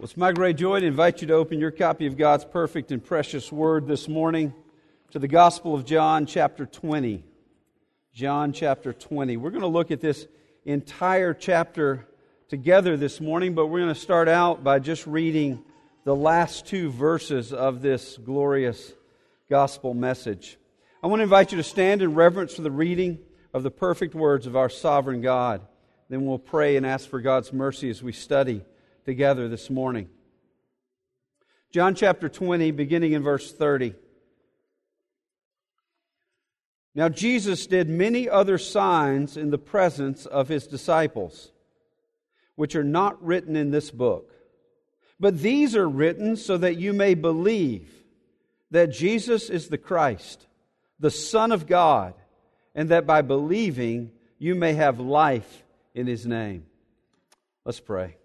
Well, it's my great joy to invite you to open your copy of God's perfect and precious Word this morning to the Gospel of John, chapter 20. John, chapter 20. We're going to look at this entire chapter together this morning, but we're going to start out by just reading the last two verses of this glorious gospel message. I want to invite you to stand in reverence for the reading of the perfect words of our sovereign God. Then we'll pray and ask for God's mercy as we study together this morning. John chapter 20, beginning in verse 30. Now Jesus did many other signs in the presence of His disciples, which are not written in this book. But these are written so that you may believe that Jesus is the Christ, the Son of God, and that by believing you may have life in His name. Let's pray.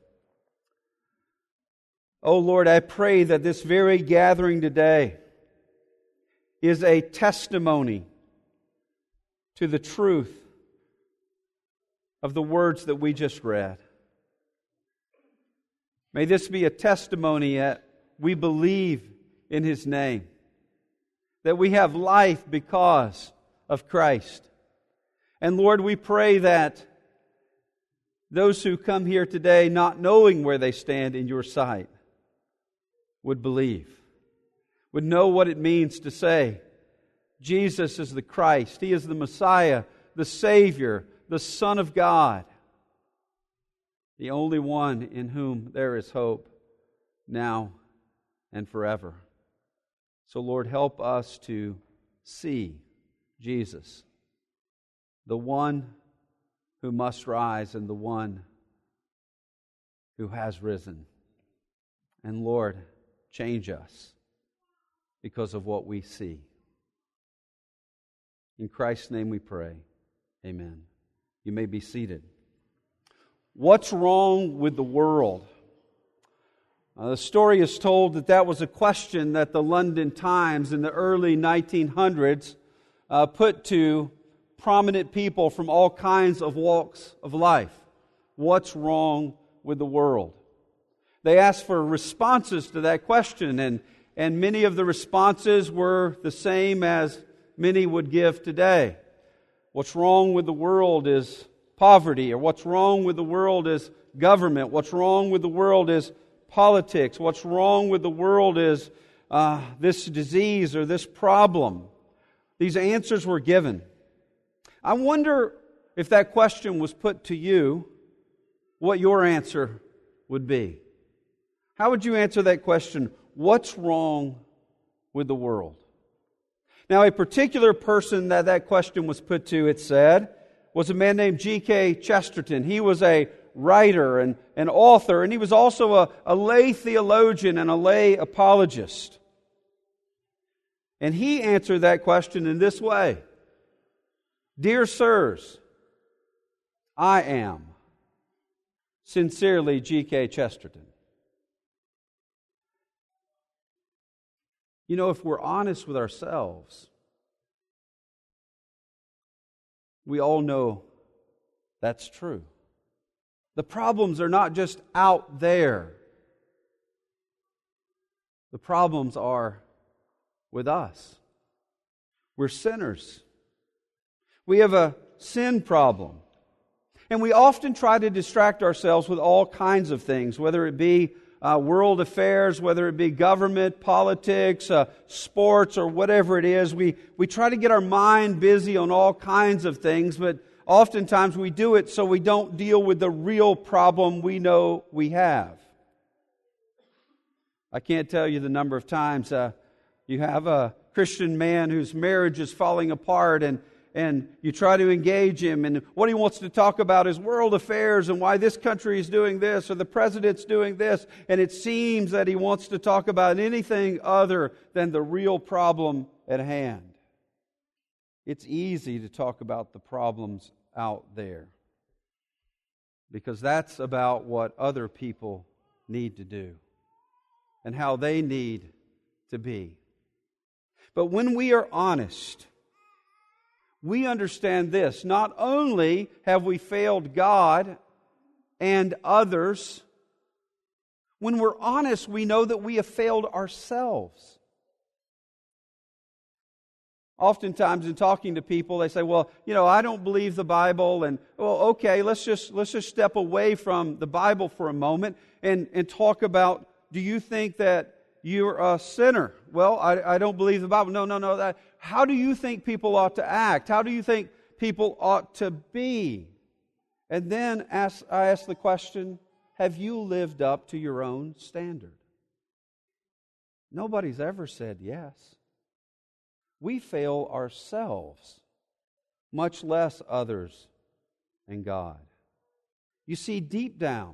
Oh Lord, I pray that this very gathering today is a testimony to the truth of the words that we just read. May this be a testimony that we believe in His name, that we have life because of Christ. And Lord, we pray that those who come here today not knowing where they stand in Your sight would believe, would know what it means to say, Jesus is the Christ, He is the Messiah, the Savior, the Son of God, the only one in whom there is hope now and forever. So Lord, help us to see Jesus, the one who must rise and the one who has risen. And Lord, change us because of what we see. In Christ's name we pray. Amen. You may be seated. What's wrong with the world? The story is told that was a question that the London Times in the early 1900s put to prominent people from all kinds of walks of life. What's wrong with the world? They asked for responses to that question, and many of the responses were the same as many would give today. What's wrong with the world is poverty, or what's wrong with the world is government. What's wrong with the world is politics. What's wrong with the world is this disease or this problem. These answers were given. I wonder if that question was put to you, what your answer would be. How would you answer that question? What's wrong with the world? Now, a particular person that question was put to, it said, was a man named G.K. Chesterton. He was a writer and an author, and he was also a lay theologian and a lay apologist. And he answered that question in this way. Dear sirs, I am sincerely G.K. Chesterton. You know, if we're honest with ourselves, we all know that's true. The problems are not just out there. The problems are with us. We're sinners. We have a sin problem. And we often try to distract ourselves with all kinds of things, whether it be world affairs, whether it be government, politics, sports, or whatever it is. We try to get our mind busy on all kinds of things, but oftentimes we do it so we don't deal with the real problem we know we have. I can't tell you the number of times you have a Christian man whose marriage is falling apart, and you try to engage him, and what he wants to talk about is world affairs and why this country is doing this or the president's doing this, and it seems that he wants to talk about anything other than the real problem at hand. It's easy to talk about the problems out there because that's about what other people need to do and how they need to be. But when we are honest, we understand this. Not only have we failed God and others, When we're honest, we know that we have failed ourselves. Oftentimes in talking to people, they say, well, I don't believe the Bible, and, well, okay, let's just step away from the Bible for a moment and talk about, do you think that you're a sinner? Well, I don't believe the Bible. No. How do you think people ought to act? How do you think people ought to be? And then I ask the question, have you lived up to your own standard? Nobody's ever said yes. We fail ourselves, much less others and God. You see, deep down,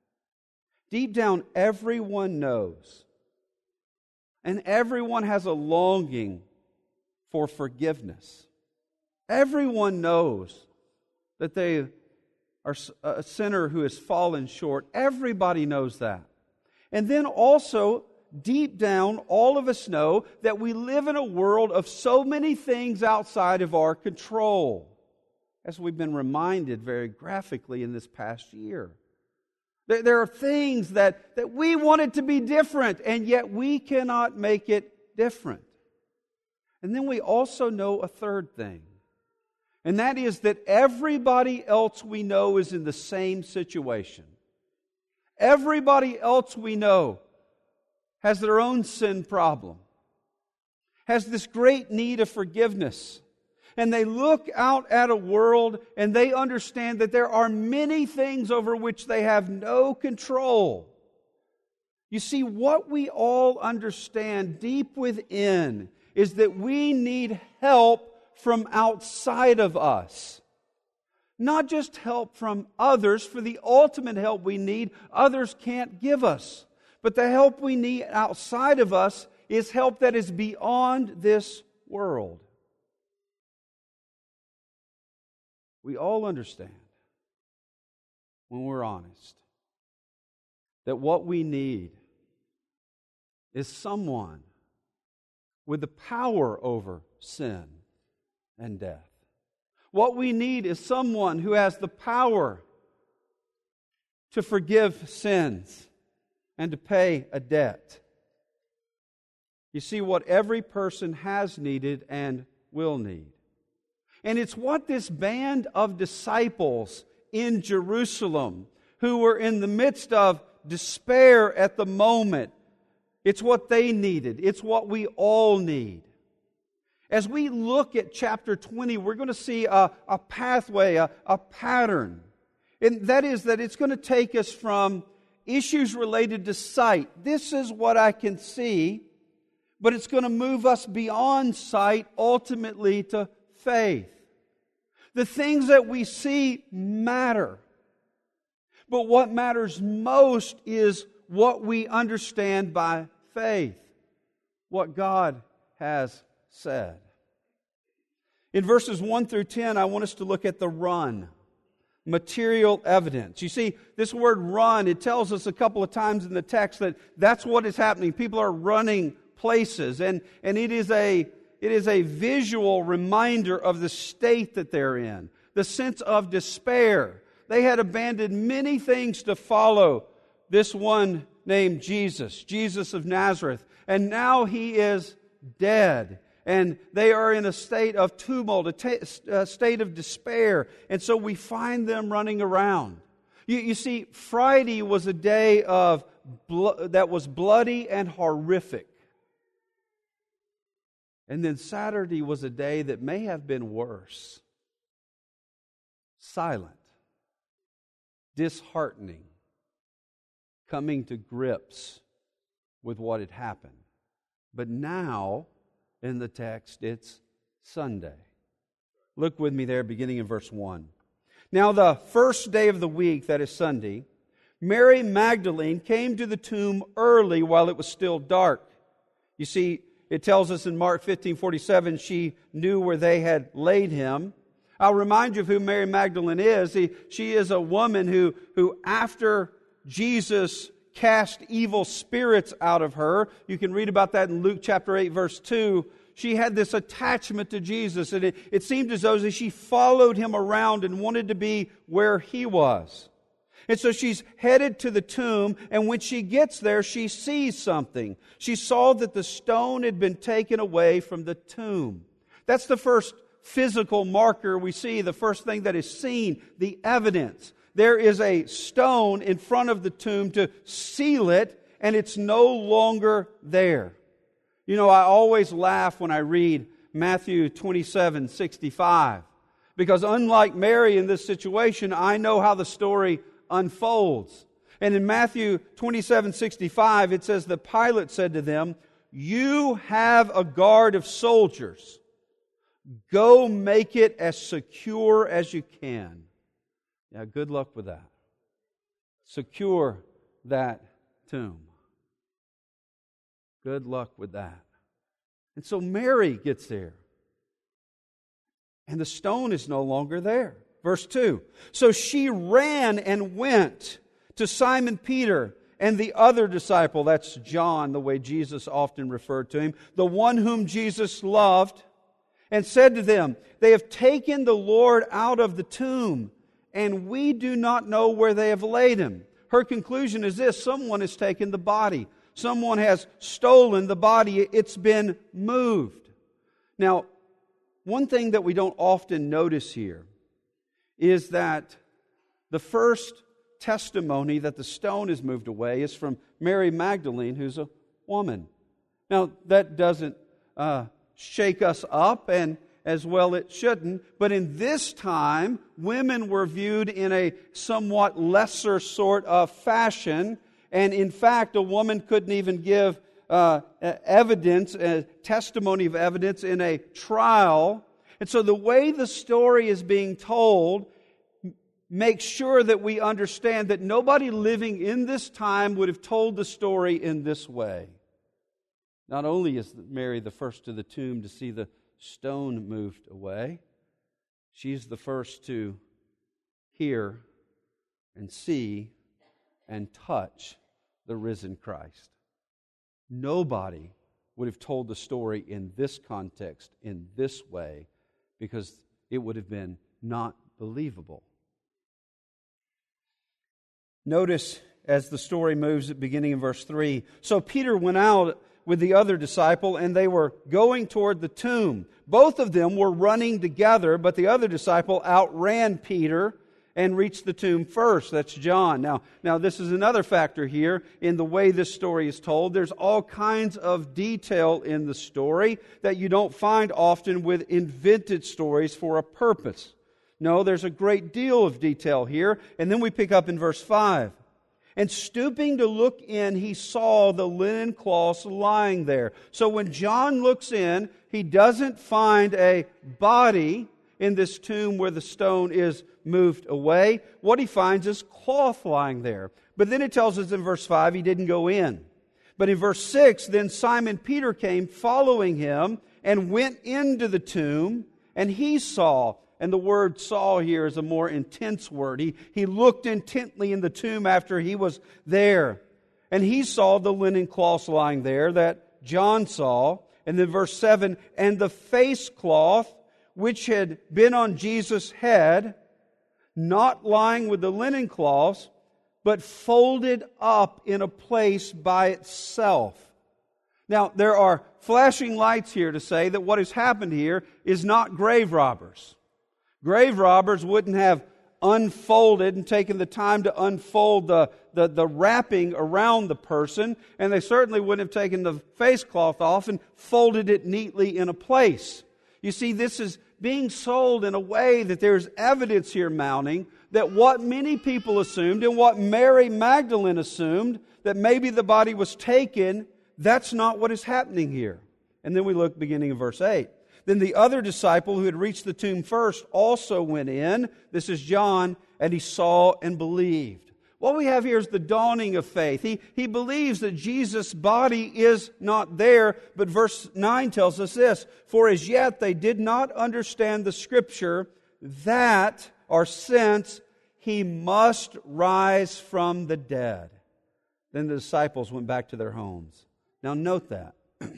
everyone knows, and everyone has a longing for forgiveness. Everyone knows that they are a sinner who has fallen short. Everybody knows that. And then also, deep down, all of us know that we live in a world of so many things outside of our control, as we've been reminded very graphically in this past year. There are things that we want it to be different, and yet we cannot make it different. And then we also know a third thing, and that is that everybody else we know is in the same situation. Everybody else we know has their own sin problem, has this great need of forgiveness. And they look out at a world and they understand that there are many things over which they have no control. You see, what we all understand deep within is that we need help from outside of us. Not just help from others, for the ultimate help we need, others can't give us. But the help we need outside of us is help that is beyond this world. We all understand, when we're honest, that what we need is someone with the power over sin and death. What we need is someone who has the power to forgive sins and to pay a debt. You see, what every person has needed and will need. And it's what this band of disciples in Jerusalem, who were in the midst of despair at the moment, it's what they needed. It's what we all need. As we look at chapter 20, we're going to see a pathway, a pattern. And that is that it's going to take us from issues related to sight. This is what I can see. But it's going to move us beyond sight, ultimately to faith. The things that we see matter. But what matters most is what we understand by faith. What God has said. In verses 1 through 10, I want us to look at the run. Material evidence. You see, this word run, it tells us a couple of times in the text that that's what is happening. People are running places. And it is a visual reminder of the state that they're in. The sense of despair. They had abandoned many things to follow this one named Jesus of Nazareth. And now He is dead. And they are in a state of tumult, a state of despair. And so we find them running around. You see, Friday was a day that was bloody and horrific. And then Saturday was a day that may have been worse. Silent. Disheartening. Coming to grips with what had happened. But now, in the text, it's Sunday. Look with me there, beginning in verse 1. Now the first day of the week, that is Sunday, Mary Magdalene came to the tomb early while it was still dark. You see, it tells us in Mark 15:47, she knew where they had laid Him. I'll remind you of who Mary Magdalene is. She is a woman who after Jesus cast evil spirits out of her. You can read about that in Luke chapter 8, verse 2. She had this attachment to Jesus, and it seemed as though she followed Him around and wanted to be where He was. And so she's headed to the tomb, and when she gets there, she sees something. She saw that the stone had been taken away from the tomb. That's the first physical marker we see, the first thing that is seen, the evidence. There is a stone in front of the tomb to seal it, and it's no longer there. You know, I always laugh when I read Matthew 27:65, because unlike Mary in this situation, I know how the story unfolds. And in Matthew 27:65, it says that Pilate said to them, "You have a guard of soldiers. Go make it as secure as you can." Yeah, good luck with that. Secure that tomb. Good luck with that. And so Mary gets there. And the stone is no longer there. Verse 2. So she ran and went to Simon Peter and the other disciple. That's John, the way Jesus often referred to him. The one whom Jesus loved. And said to them, "They have taken the Lord out of the tomb, and we do not know where they have laid Him." Her conclusion is this: someone has taken the body. Someone has stolen the body. It's been moved. Now, one thing that we don't often notice here is that the first testimony that the stone is moved away is from Mary Magdalene, who's a woman. Now, that doesn't shake us up, and as well it shouldn't. But in this time, women were viewed in a somewhat lesser sort of fashion. And in fact, a woman couldn't even give evidence, testimony of evidence in a trial. And so the way the story is being told makes sure that we understand that nobody living in this time would have told the story in this way. Not only is Mary the first to the tomb to see the stone moved away, she's the first to hear and see and touch the risen Christ. Nobody would have told the story in this context, in this way, because it would have been not believable. Notice as the story moves at beginning in verse 3, so Peter went out with the other disciple, and they were going toward the tomb. Both of them were running together, but the other disciple outran Peter and reached the tomb first. That's John. Now this is another factor here in the way this story is told. There's all kinds of detail in the story that you don't find often with invented stories for a purpose. No, there's a great deal of detail here. And then we pick up in verse 5. And stooping to look in, he saw the linen cloths lying there. So when John looks in, he doesn't find a body in this tomb where the stone is moved away. What he finds is cloth lying there. But then it tells us in verse 5 he didn't go in. But in verse 6, then Simon Peter came following him and went into the tomb, and he saw. And the word saw here is a more intense word. He looked intently in the tomb after he was there. And he saw the linen cloths lying there that John saw. And then verse 7, and the face cloth which had been on Jesus' head, not lying with the linen cloths, but folded up in a place by itself. Now, there are flashing lights here to say that what has happened here is not grave robbers. Grave robbers wouldn't have unfolded and taken the time to unfold the wrapping around the person, and they certainly wouldn't have taken the face cloth off and folded it neatly in a place. You see, this is being sold in a way that there's evidence here mounting that what many people assumed and what Mary Magdalene assumed, that maybe the body was taken, that's not what is happening here. And then we look beginning in verse 8. Then the other disciple who had reached the tomb first also went in. This is John, and he saw and believed. What we have here is the dawning of faith. He believes that Jesus' body is not there, but verse 9 tells us this, for as yet they did not understand the Scripture that, or since, he must rise from the dead. Then the disciples went back to their homes. Now note that.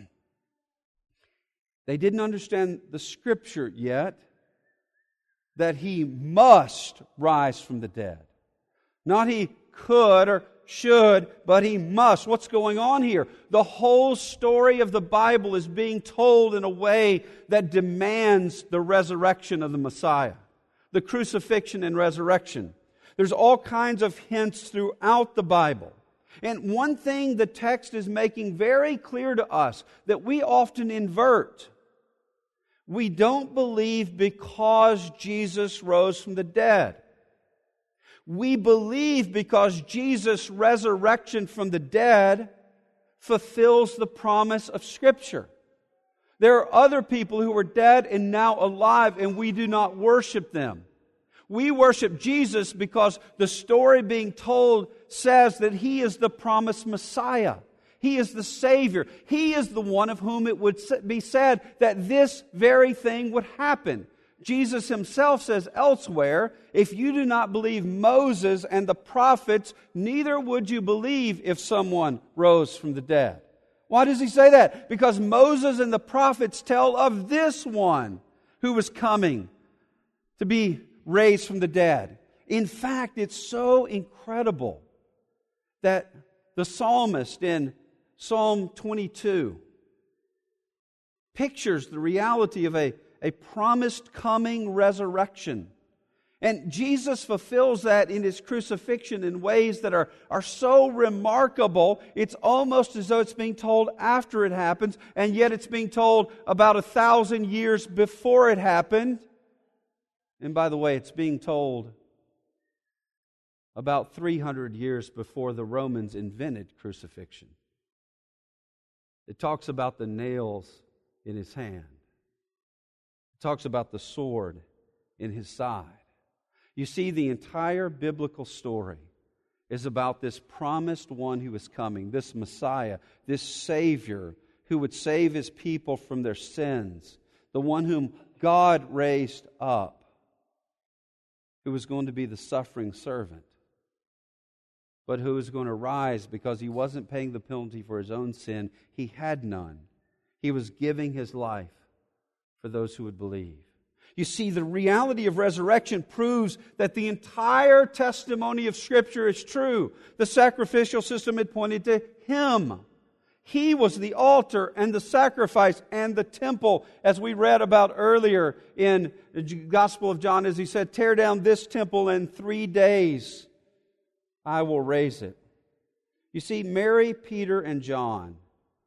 They didn't understand the Scripture yet, that he must rise from the dead. Not he could or should, but he must. What's going on here? The whole story of the Bible is being told in a way that demands the resurrection of the Messiah, the crucifixion and resurrection. There's all kinds of hints throughout the Bible. And one thing the text is making very clear to us that we often invert. We don't believe because Jesus rose from the dead. We believe because Jesus' resurrection from the dead fulfills the promise of Scripture. There are other people who were dead and now alive, and we do not worship them. We worship Jesus because the story being told says that He is the promised Messiah. He is the Savior. He is the one of whom it would be said that this very thing would happen. Jesus Himself says elsewhere, if you do not believe Moses and the prophets, neither would you believe if someone rose from the dead. Why does He say that? Because Moses and the prophets tell of this one who was coming to be raised from the dead. In fact, it's so incredible that the psalmist in Psalm 22 pictures the reality of a promised coming resurrection. And Jesus fulfills that in His crucifixion in ways that are so remarkable, it's almost as though it's being told after it happens, and yet it's being told about 1,000 years before it happened. And by the way, it's being told about 300 years before the Romans invented crucifixion. It talks about the nails in His hand. It talks about the sword in His side. You see, the entire biblical story is about this promised one who is coming, this Messiah, this Savior who would save His people from their sins, the one whom God raised up, who was going to be the suffering servant, but who was going to rise because He wasn't paying the penalty for His own sin. He had none. He was giving His life for those who would believe. You see, the reality of resurrection proves that the entire testimony of Scripture is true. The sacrificial system had pointed to Him. He was the altar and the sacrifice and the temple, as we read about earlier in the Gospel of John, as He said, tear down this temple in 3 days, I will raise it. You see, Mary, Peter, and John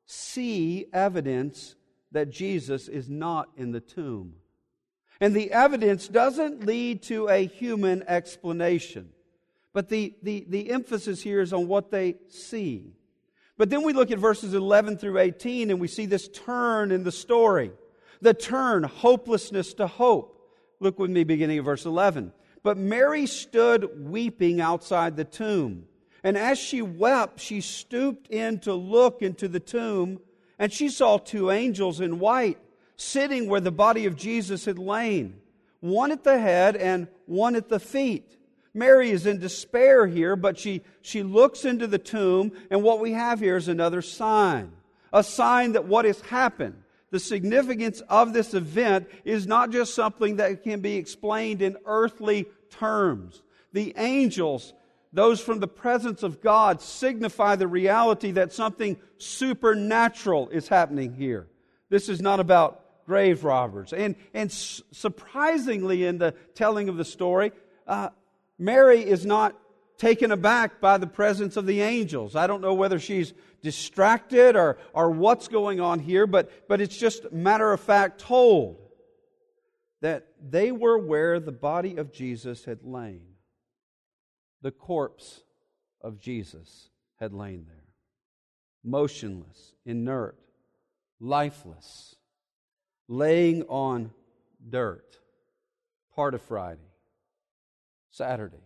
see evidence that Jesus is not in the tomb. And the evidence doesn't lead to a human explanation. But the emphasis here is on what they see. But then we look at verses 11 through 18 and we see this turn in the story. The turn, hopelessness to hope. Look with me beginning at verse 11. But Mary stood weeping outside the tomb. And as she wept, she stooped in to look into the tomb, and she saw 2 angels in white, sitting where the body of Jesus had lain, one at the head and one at the feet. Mary is in despair here, but she looks into the tomb, and what we have here is another sign. A sign that what has happened, the significance of this event, is not just something that can be explained in earthly terms. The angels, those from the presence of God, signify the reality that something supernatural is happening here. This is not about grave robbers. And surprisingly, in the telling of the story, Mary is not taken aback by the presence of the angels. I don't know whether she's distracted or what's going on here, but it's just matter of fact told that they were where the body of Jesus had lain. The corpse of Jesus had lain there, motionless, inert, lifeless, laying on dirt, part of Friday, Saturday,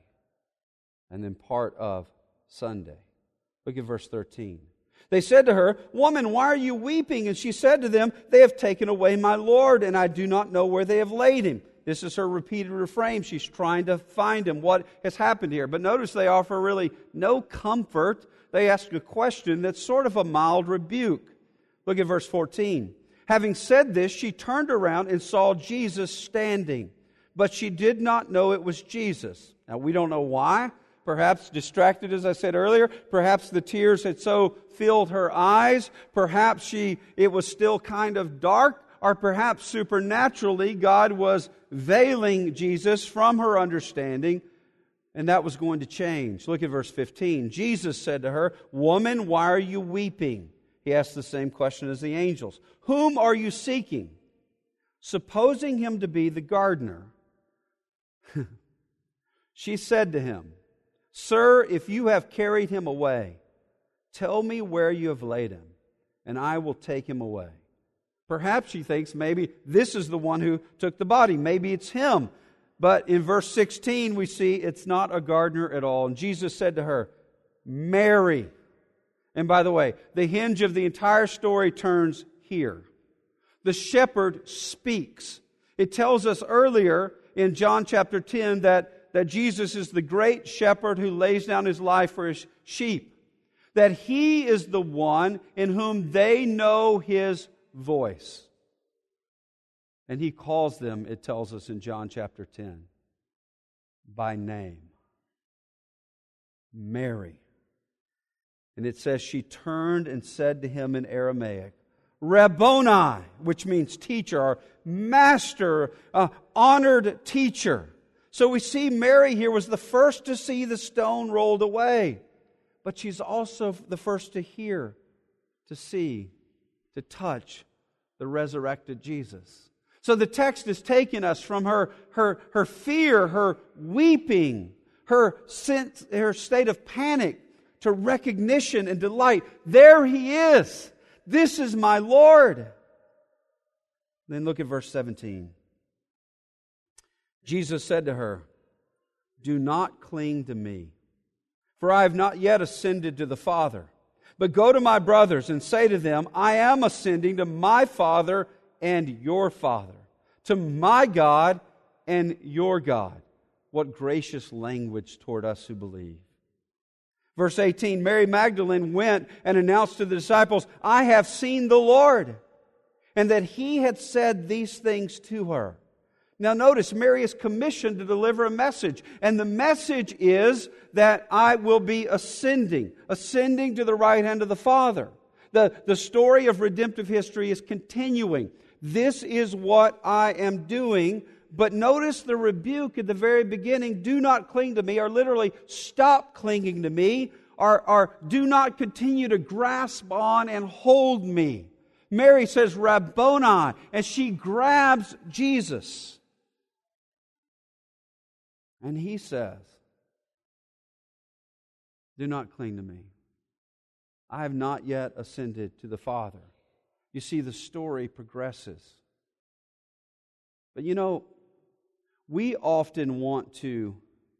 and then part of Sunday. Look at verse 13. They said to her, "Woman, why are you weeping?" And she said to them, "They have taken away my Lord, and I do not know where they have laid Him." This is her repeated refrain. She's trying to find Him. What has happened here? But notice they offer really no comfort. They ask a question that's sort of a mild rebuke. Look at verse 14. Having said this, she turned around and saw Jesus standing, but she did not know it was Jesus. Now, we don't know why. perhaps distracted, as I said earlier. Perhaps the tears had so filled her eyes. Perhaps it was still kind of dark. Or perhaps supernaturally, God was veiling Jesus from her understanding, and that was going to change. Look at verse 15. Jesus said to her, "Woman, why are you weeping?" He asked the same question as the angels. "Whom are you seeking?" Supposing him to be the gardener, she said to him, "Sir, if you have carried him away, tell me where you have laid him, and I will take him away." Perhaps she thinks maybe this is the one who took the body. Maybe it's him. But in verse 16 we see it's not a gardener at all. And Jesus said to her, "Mary." And by the way, the hinge of the entire story turns here. The shepherd speaks. It tells us earlier in John chapter 10 that Jesus is the great shepherd who lays down his life for his sheep. That he is the one in whom they know his voice. And he calls them, it tells us in John chapter 10, by name. Mary. And it says she turned and said to him in Aramaic, "Rabboni," which means teacher, or master, honored teacher. So we see Mary here was the first to see the stone rolled away. But she's also the first to hear, to see, to touch the resurrected Jesus. So the text is taking us from her fear, her weeping, her state of panic, to recognition and delight. There He is. This is my Lord. Then look at verse 17. Jesus said to her, "Do not cling to me, for I have not yet ascended to the Father. But go to my brothers and say to them, I am ascending to my Father and your Father, to my God and your God." What gracious language toward us who believe. Verse 18, Mary Magdalene went and announced to the disciples, "I have seen the Lord," and that He had said these things to her. Now notice, Mary is commissioned to deliver a message. And the message is that I will be ascending to the right hand of the Father. The story of redemptive history is continuing. This is what I am doing. But notice the rebuke at the very beginning, "Do not cling to me," or literally, "Stop clinging to me," or "Do not continue to grasp on and hold me." Mary says, "Rabboni," and she grabs Jesus. And He says, "Do not cling to me. I have not yet ascended to the Father." You see, the story progresses. But you know, we often want to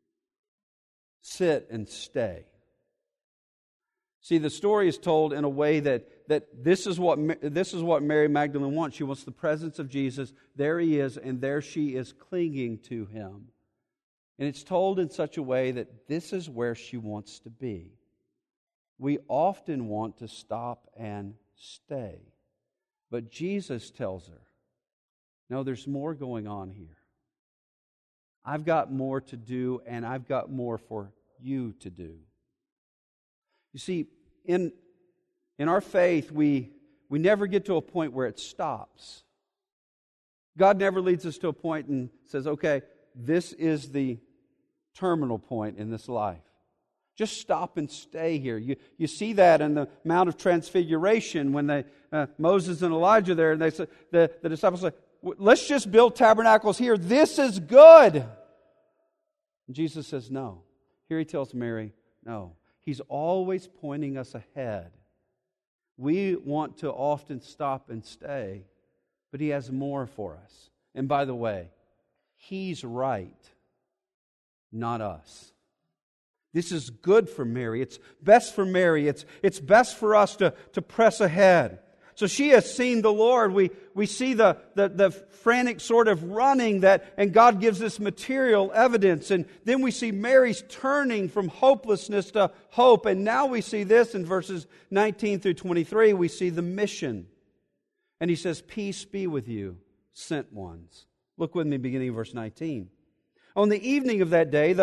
sit and stay. See, the story is told in a way that this is what Mary Magdalene wants. She wants the presence of Jesus. There He is, and there she is clinging to Him. And it's told in such a way that this is where she wants to be. We often want to stop and stay. But Jesus tells her, no, there's more going on here. I've got more to do, and I've got more for you to do. You see, in our faith, we never get to a point where it stops. God never leads us to a point and says, okay, this is the terminal point in this life. Just stop and stay here. You see that in the Mount of Transfiguration when Moses and Elijah there, and they said, the disciples say, let's just build tabernacles here. This is good. And Jesus says, no. Here He tells Mary, no. He's always pointing us ahead. We want to often stop and stay, but He has more for us. And by the way, He's right, not us. This is good for Mary. It's best for Mary. It's best for us to press ahead. So she has seen the Lord. We see the frantic sort of running and God gives this material evidence. And then we see Mary's turning from hopelessness to hope. And now we see this in verses 19 through 23. We see the mission. And He says, "Peace be with you, sent ones." Look with me beginning of verse 19. On the evening of that day, the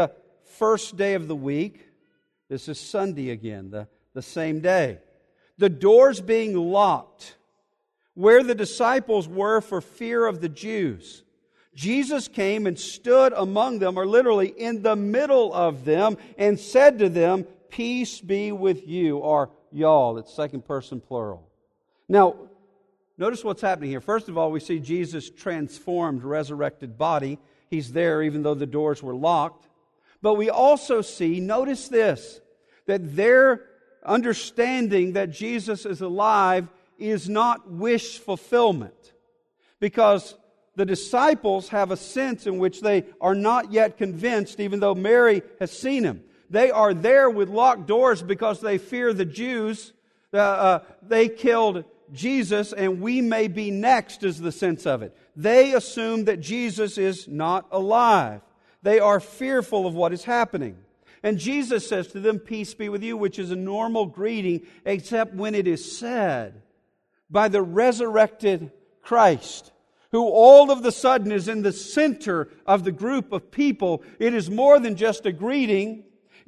first day of the week. This is Sunday again, the same day. The doors being locked, where the disciples were for fear of the Jews. Jesus came and stood among them, or literally in the middle of them, and said to them, "Peace be with you," or y'all. It's second person plural. Now, notice what's happening here. First of all, we see Jesus' transformed, resurrected body. He's there even though the doors were locked. But we also see, notice this, that their understanding that Jesus is alive is not wish fulfillment. Because the disciples have a sense in which they are not yet convinced, even though Mary has seen Him. They are there with locked doors because they fear the Jews. They killed Jesus, and we may be next, is the sense of it. They assume that Jesus is not alive. They are fearful of what is happening. And Jesus says to them, "Peace be with you," which is a normal greeting, except when it is said by the resurrected Christ, who all of a sudden is in the center of the group of people. It is more than just a greeting.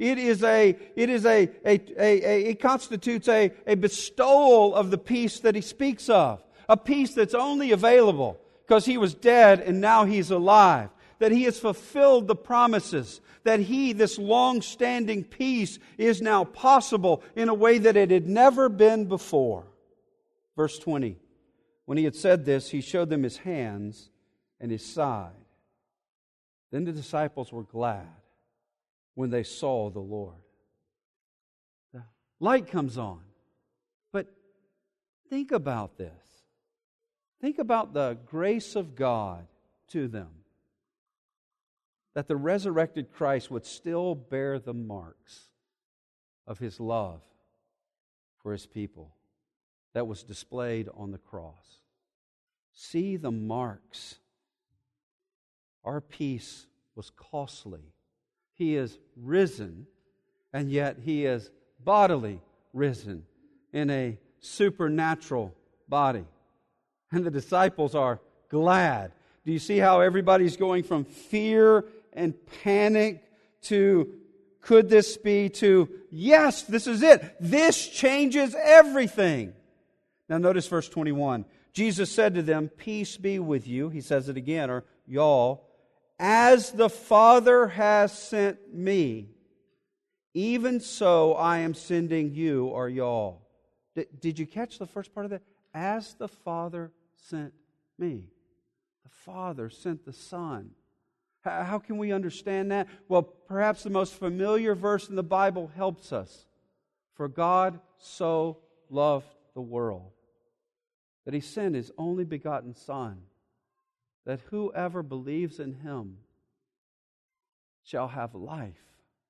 It constitutes a bestowal of the peace that He speaks of. A peace that's only available because He was dead and now He's alive. That He has fulfilled the promises. That this long-standing peace is now possible in a way that it had never been before. Verse 20. When He had said this, He showed them His hands and His side. Then the disciples were glad when they saw the Lord. The light comes on. But think about this. Think about the grace of God to them. That the resurrected Christ would still bear the marks of His love for His people that was displayed on the cross. See the marks. Our peace was costly. He is risen, and yet He is bodily risen in a supernatural body. And the disciples are glad. Do you see how everybody's going from fear and panic to, could this be, to, yes, this is it. This changes everything. Now notice verse 21. Jesus said to them, "Peace be with you." He says it again, or y'all. "As the Father has sent me, even so I am sending you," or y'all. Did you catch the first part of that? As the Father sent me. The Father sent the Son. How can we understand that? Well, perhaps the most familiar verse in the Bible helps us. "For God so loved the world that He sent His only begotten Son, that whoever believes in Him shall have life."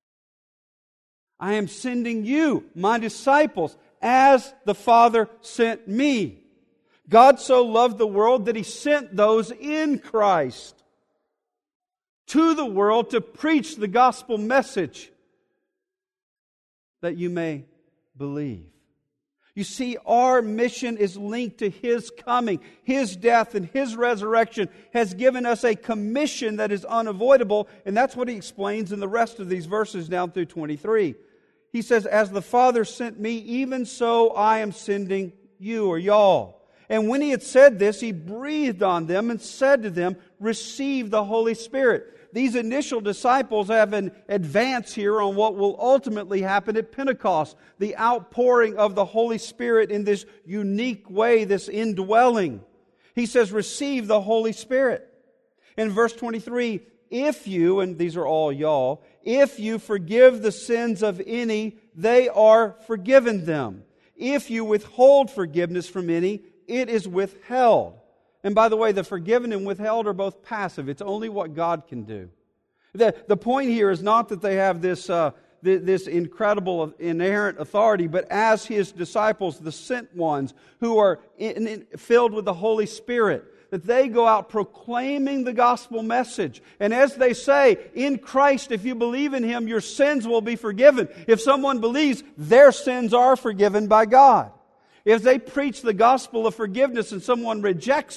I am sending you, my disciples, as the Father sent me. God so loved the world that He sent those in Christ to the world to preach the gospel message that you may believe. You see, our mission is linked to His coming. His death and His resurrection has given us a commission that is unavoidable, and that's what He explains in the rest of these verses down through 23. He says, "As the Father sent me, even so I am sending you," or y'all. And when He had said this, He breathed on them and said to them, "Receive the Holy Spirit." These initial disciples have an advance here on what will ultimately happen at Pentecost, the outpouring of the Holy Spirit in this unique way, this indwelling. He says, "Receive the Holy Spirit." In verse 23, "If you," and these are all y'all, "if you forgive the sins of any, they are forgiven them. If you withhold forgiveness from any, it is withheld." And by the way, the forgiven and withheld are both passive. It's only what God can do. The point here is not that they have this incredible inherent authority, but as His disciples, the sent ones, who are filled with the Holy Spirit, that they go out proclaiming the gospel message. And as they say, in Christ, if you believe in Him, your sins will be forgiven. If someone believes, their sins are forgiven by God. If they preach the gospel of forgiveness and someone rejects it,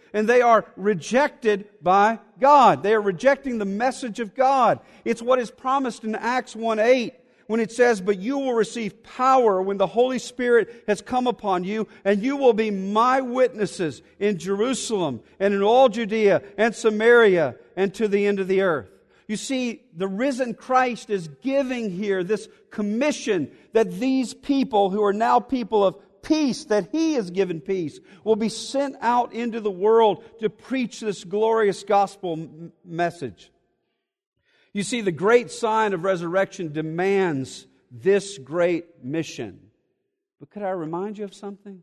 And they are rejected by God. They are rejecting the message of God. It's what is promised in Acts 1:8 when it says, "But you will receive power when the Holy Spirit has come upon you, and you will be my witnesses in Jerusalem and in all Judea and Samaria and to the end of the earth." You see, the risen Christ is giving here this commission that these people who are now people of peace, that He has given peace, will be sent out into the world to preach this glorious gospel message. You see, the great sign of resurrection demands this great mission. But could I remind you of something?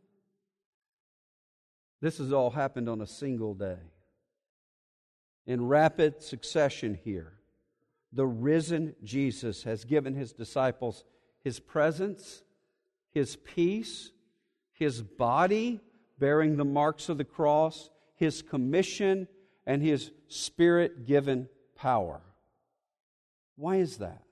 This has all happened on a single day. In rapid succession here, the risen Jesus has given His disciples His presence, His peace, His body bearing the marks of the cross, His commission, and His Spirit-given power. Why is that?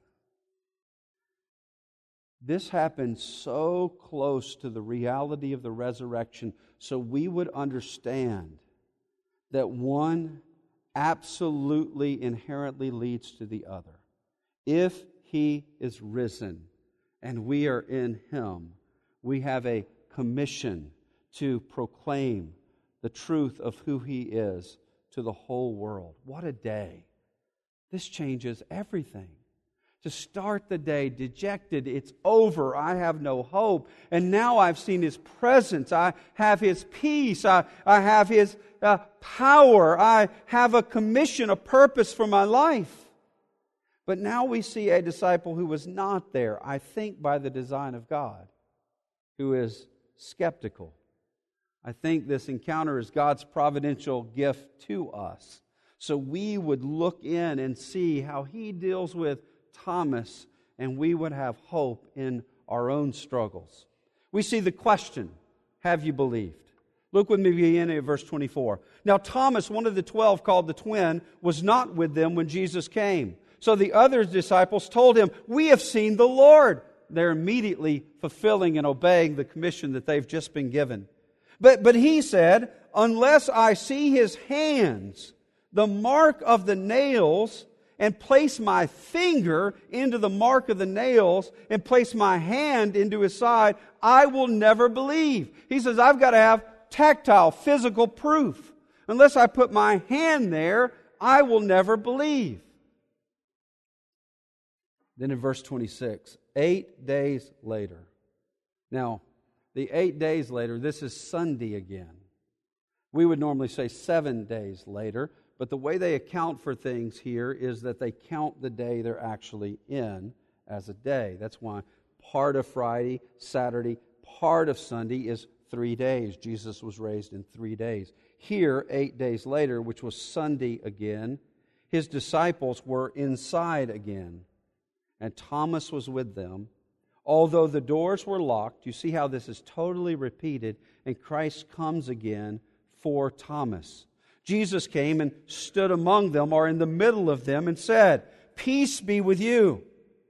This happened so close to the reality of the resurrection so we would understand that one absolutely inherently leads to the other. If He is risen and we are in Him, we have a commission to proclaim the truth of who He is to the whole world. What a day. This changes everything. To start the day dejected, it's over, I have no hope. And now I've seen His presence, I have His peace, I have His power, I have a commission, a purpose for my life. But now we see a disciple who was not there, I think by the design of God, who is skeptical. I think this encounter is God's providential gift to us, so we would look in and see how He deals with Thomas, and we would have hope in our own struggles. We see the question, have you believed? Look with me beginning at verse 24. Now Thomas, one of the 12 called the twin, was not with them when Jesus came. So the other disciples told him, "We have seen the Lord." They're immediately fulfilling and obeying the commission that they've just been given. But he said, "Unless I see His hands, the mark of the nails, and place my finger into the mark of the nails, and place my hand into His side, I will never believe." He says, I've got to have tactile, physical proof. Unless I put my hand there, I will never believe. Then in verse 26, 8 days later. Now, the 8 days later, this is Sunday again. We would normally say 7 days later, but the way they account for things here is that they count the day they're actually in as a day. That's why part of Friday, Saturday, part of Sunday is 3 days. Jesus was raised in 3 days. Here, 8 days later, which was Sunday again, His disciples were inside again, and Thomas was with them. Although the doors were locked, you see how this is totally repeated, and Christ comes again for Thomas. Jesus came and stood among them, or in the middle of them, and said, "Peace be with you."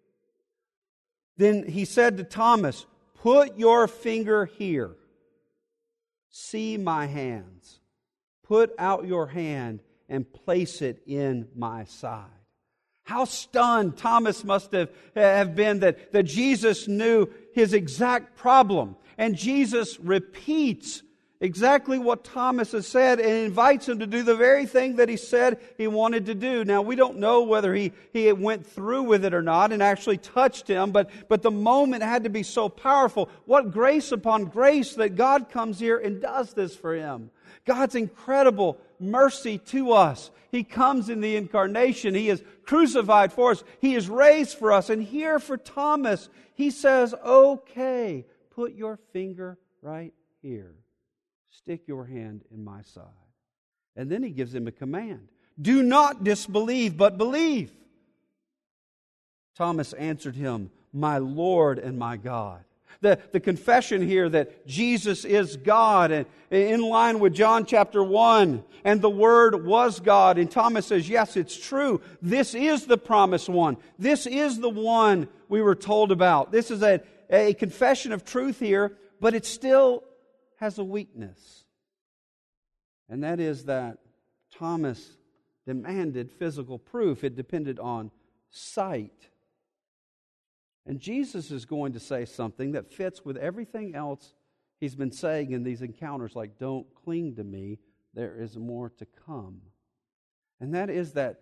Then He said to Thomas, "Put your finger here. See my hands. Put out your hand and place it in my side." How stunned Thomas must have been that Jesus knew his exact problem. And Jesus repeats exactly what Thomas has said and invites him to do the very thing that he said he wanted to do. Now, we don't know whether he went through with it or not and actually touched him, but the moment had to be so powerful. What grace upon grace that God comes here and does this for him. God's incredible mercy to us. He comes in the incarnation. He is crucified for us. He is raised for us. And here for Thomas, He says, "Okay, put your finger right here. Stick your hand in my side." And then He gives him a command. "Do not disbelieve, but believe." Thomas answered Him, "My Lord and my God." The confession here that Jesus is God, and in line with John chapter 1, and the Word was God. And Thomas says, yes, it's true. This is the promised one. This is the one we were told about. This is a confession of truth here, but it still has a weakness. And that is that Thomas demanded physical proof. It depended on sight. And Jesus is going to say something that fits with everything else He's been saying in these encounters, like, don't cling to me, there is more to come. And that is that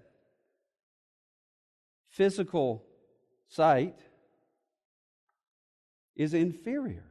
physical sight is inferior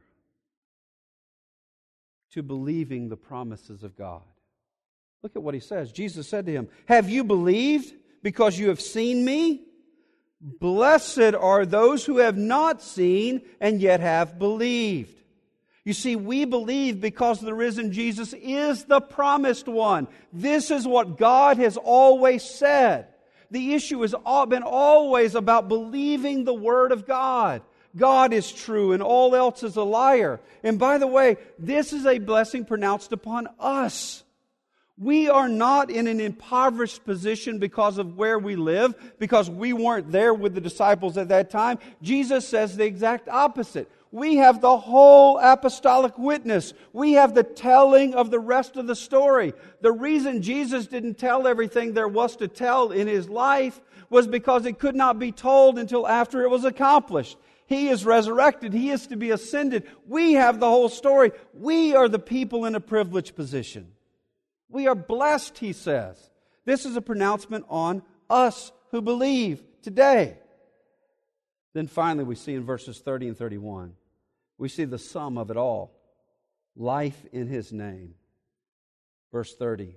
to believing the promises of God. Look at what He says. Jesus said to him, "Have you believed because you have seen me? Blessed are those who have not seen and yet have believed." You see, we believe because the risen Jesus is the promised one. This is what God has always said. The issue has been always about believing the Word of God. God is true and all else is a liar. And by the way, this is a blessing pronounced upon us. We are not in an impoverished position because of where we live, because we weren't there with the disciples at that time. Jesus says the exact opposite. We have the whole apostolic witness. We have the telling of the rest of the story. The reason Jesus didn't tell everything there was to tell in His life was because it could not be told until after it was accomplished. He is resurrected. He is to be ascended. We have the whole story. We are the people in a privileged position. We are blessed, He says. This is a pronouncement on us who believe today. Then finally we see in verses 30 and 31, we see the sum of it all. Life in His name. Verse 30.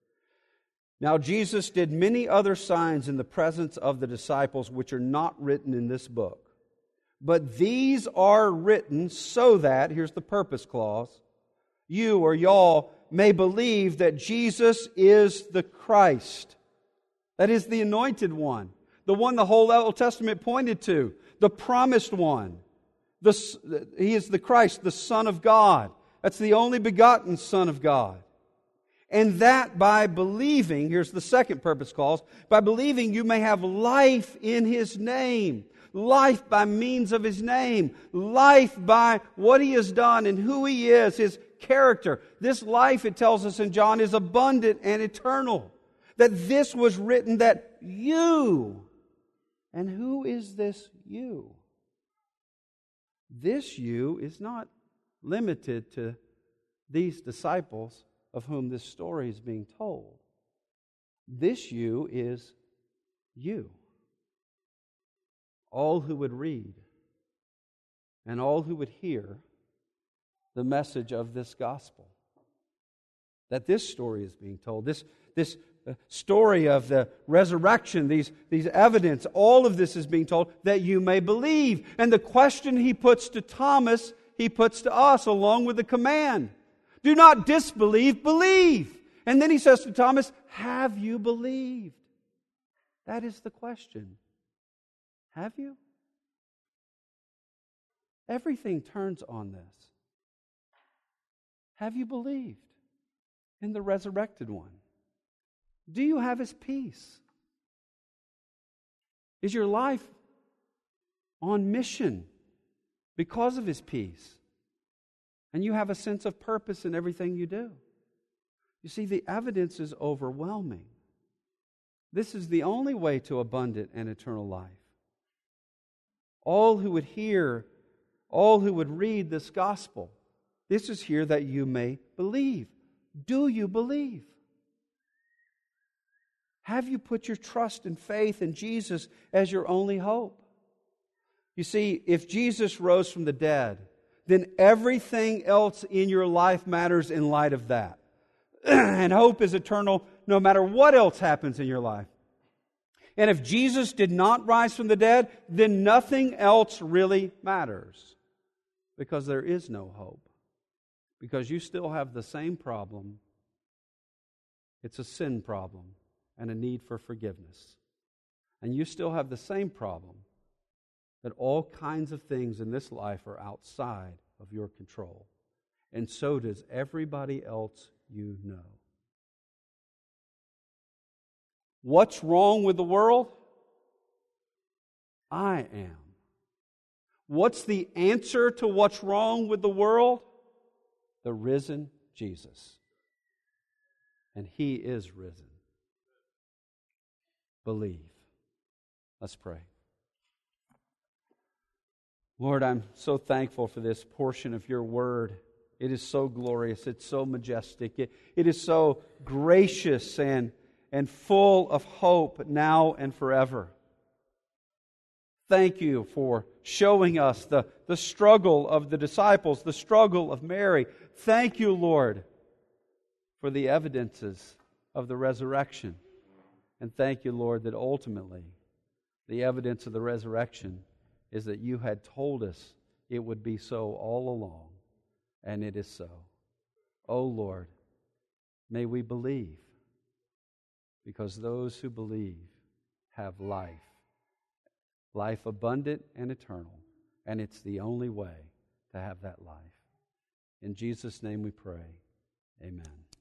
Now Jesus did many other signs in the presence of the disciples which are not written in this book. But these are written so that, here's the purpose clause, you or y'all may believe that Jesus is the Christ. That is the anointed one. The one the whole Old Testament pointed to. The promised one. He is the Christ, the Son of God. That's the only begotten Son of God. And that by believing, here's the second purpose clause, by believing you may have life in His name. Life by means of His name. Life by what He has done and who He is, His character. This life, it tells us in John, is abundant and eternal. That this was written that you, and who is this you? This you is not limited to these disciples of whom this story is being told. This you is you. All who would read and all who would hear the message of this gospel. That this story is being told. This story of the resurrection, these evidence, all of this is being told that you may believe. And the question He puts to Thomas, He puts to us along with the command. Do not disbelieve, believe. And then He says to Thomas, have you believed? That is the question. Have you? Everything turns on this. Have you believed in the resurrected one? Do you have His peace? Is your life on mission because of His peace? And you have a sense of purpose in everything you do? You see, the evidence is overwhelming. This is the only way to abundant and eternal life. All who would hear, all who would read this gospel, this is here that you may believe. Do you believe? Have you put your trust and faith in Jesus as your only hope? You see, if Jesus rose from the dead, then everything else in your life matters in light of that. And hope is eternal no matter what else happens in your life. And if Jesus did not rise from the dead, then nothing else really matters. Because there is no hope. Because you still have the same problem. It's a sin problem and a need for forgiveness. And you still have the same problem that all kinds of things in this life are outside of your control. And so does everybody else you know. What's wrong with the world? I am. What's the answer to what's wrong with the world? The risen Jesus. and He is risen. Believe. Let's pray. Lord, I'm so thankful for this portion of your word. It is so glorious. It's so majestic. It is so gracious and full of hope now and forever. Thank you for showing us the struggle of the disciples, the struggle of Mary. Thank you, Lord, for the evidences of the resurrection. And thank you, Lord, that ultimately the evidence of the resurrection is that you had told us it would be so all along, and it is so. Oh, Lord, may we believe, because those who believe have life abundant and eternal, and it's the only way to have that life. In Jesus' name we pray. Amen.